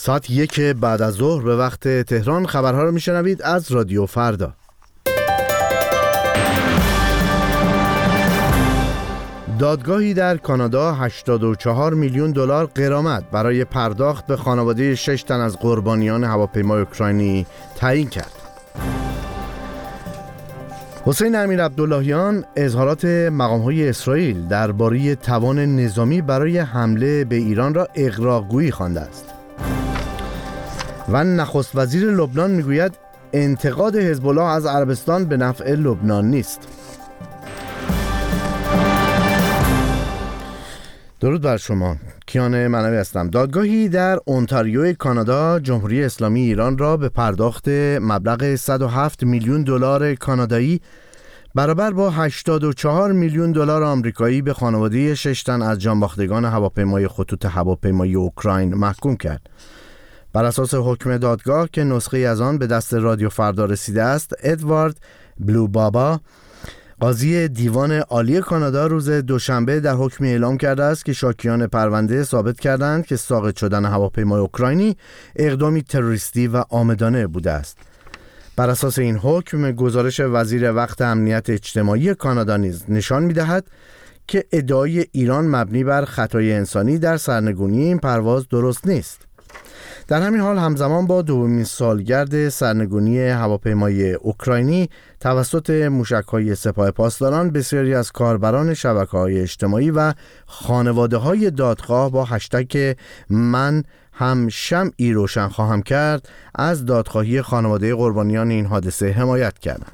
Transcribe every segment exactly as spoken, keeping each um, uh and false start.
ساعت یک بعد از ظهر به وقت تهران خبرها رو میشنوید از رادیو فردا. دادگاهی در کانادا هشتاد و چهار میلیون دلار غرامت برای پرداخت به خانواده شش تن از قربانیان هواپیمای اوکراینی تعیین کرد. حسین امیرعبداللهیان اظهارات مقام‌های اسرائیل درباره توان نظامی برای حمله به ایران را اغراق‌گویی خوانده است. و نخست وزیر لبنان میگوید انتقاد حزب الله از عربستان به نفع لبنان نیست. درود بر شما، کیان منوی هستم. دادگاهی در اونتاریو کانادا جمهوری اسلامی ایران را به پرداخت مبلغ صد و هفت میلیون دلار کانادایی برابر با هشتاد و چهار میلیون دلار آمریکایی به خانواده شش تن از جانباختگان هواپیمای خطوط هواپیمایی اوکراین محکوم کرد. بر اساس حکم دادگاه که نسخه از آن به دست رادیو فردا رسیده است، ادوارد بلوبابا قاضی دیوان عالی کانادا روز دوشنبه در حکمی اعلام کرده است که شاکیان پرونده ثابت کردند که ساقط شدن هواپیمای اوکراینی اقدامی تروریستی و عامدانه بوده است. بر اساس این حکم، گزارش وزیر وقت امنیت اجتماعی کانادا نیز نشان می‌دهد که ادعای ایران مبنی بر خطای انسانی در سرنگونی این پرواز درست نیست. در همین حال همزمان با دومین سالگرد سرنگونی هواپیمای اوکراینی توسط موشک‌های سپاه پاسداران، بسیاری از کاربران شبکه‌های اجتماعی و خانواده‌های دادخواه با هشتگ من هم شمعی روشن خواهم کرد از دادخواهی خانواده قربانیان این حادثه حمایت کردند.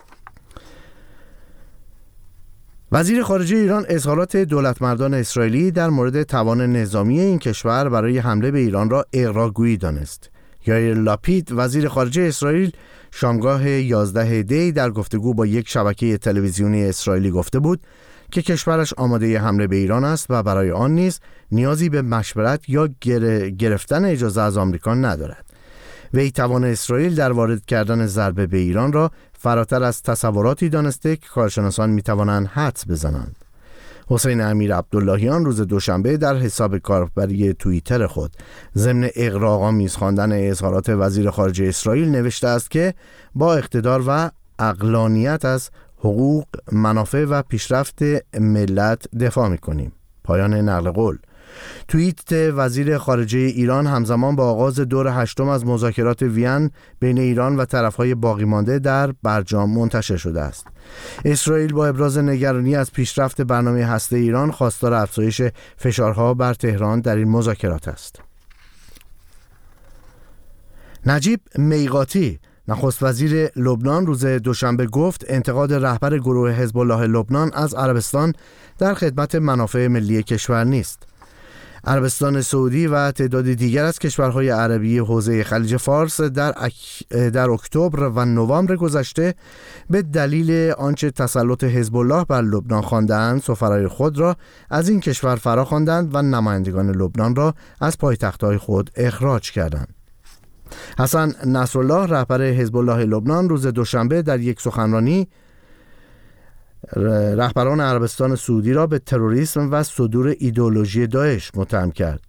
وزیر خارجه ایران اظهارات دولتمردان اسرائیلی در مورد توان نظامی این کشور برای حمله به ایران را اغراق‌گویی دانست. یائیر لاپید وزیر خارجه اسرائیل شامگاه یازده دی در گفتگو با یک شبکه تلویزیونی اسرائیلی گفته بود که کشورش آماده حمله به ایران است و برای آن نیز نیازی به مشورت یا گرفتن اجازه از آمریکا ندارد. وی توان اسرائیل در وارد کردن ضربه به ایران را فراتر از تصوراتی دانسته که کارشناسان میتوانند حدس بزنند. حسین امیرعبداللهیان روز دوشنبه در حساب کاربری توییتر خود ضمن اغراق‌آمیز خواندن اظهارات وزیر خارجه اسرائیل نوشته است که با اقتدار و عقلانیت از حقوق، منافع و پیشرفت ملت دفاع می‌کنیم. پایان نقل قول. توییت وزیر خارجه ایران همزمان با آغاز دور هشتم از مذاکرات وین بین ایران و طرفهای باقی مانده در برجام منتشر شده است. اسرائیل با ابراز نگرانی از پیشرفت برنامه هسته ایران خواستار افزایش فشارها بر تهران در این مذاکرات است. نجیب میقاتی نخست وزیر لبنان روز دوشنبه گفت انتقاد رهبر گروه حزب الله لبنان از عربستان در خدمت منافع ملی کشور نیست. عربستان سعودی و تعداد دیگر از کشورهای عربی حوزه خلیج فارس در اک... در اکتبر و نوامبر گذشته به دلیل آنچه تسلط حزب الله بر لبنان خواندند سفرای خود را از این کشور فرا خواندند و نمایندگان لبنان را از پایتخت‌های خود اخراج کردند. حسن نصرالله رهبر حزب الله لبنان روز دوشنبه در یک سخنرانی رهبران عربستان سعودی را به تروریسم و صدور ایدئولوژی داعش متهم کرد.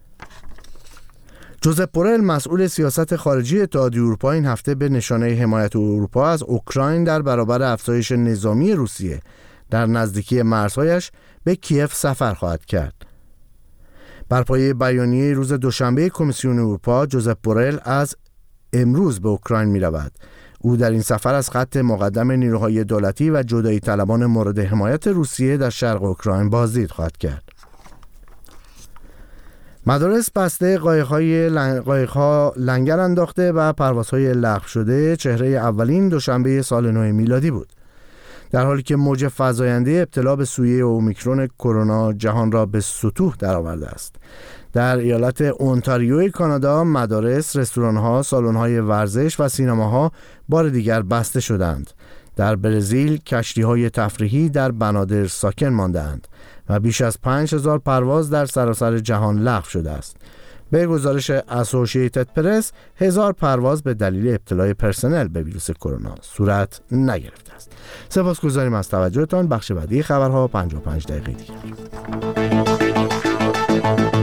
جوزپ بورل مسئول سیاست خارجی اتحادیه اروپا این هفته به نشانه حمایت اروپا از اوکراین در برابر افزایش نظامی روسیه در نزدیکی مرزهایش به کیف سفر خواهد کرد. بر پایه بیانیه روز دوشنبه کمیسیون اروپا، جوزپ بورل از امروز به اوکراین می رود. او در این سفر از خط مقدم نیروهای دولتی و جدایی طلبان مورد حمایت روسیه در شرق اوکراین بازدید خواهد کرد. مدارس بسته، قایق‌های لنگ... قایق‌ها لنگر انداخته و پروازهای لغو شده چهره اولین دوشنبه سال نو میلادی بود. در حالی که موج فزاینده ابتلا به سویه اومیکرون کرونا جهان را به سطوح درآورده است. در ایالت اونتاریو کانادا مدارس، رستوران‌ها، سالن‌های ورزش و سینماها بار دیگر بسته شدند. در برزیل کشتی‌های تفریحی در بنادر ساکن ماندند و بیش از پنج هزار پرواز در سراسر جهان لغو شده است. به گزارش اسوسییتد پرس، هزار پرواز به دلیل ابتلای پرسنل به ویروس کرونا صورت نگرفته است. سپاسگزاریم از توجهتان. بخش بعدی خبرها پنجاه و پنج دقیقه دیگر.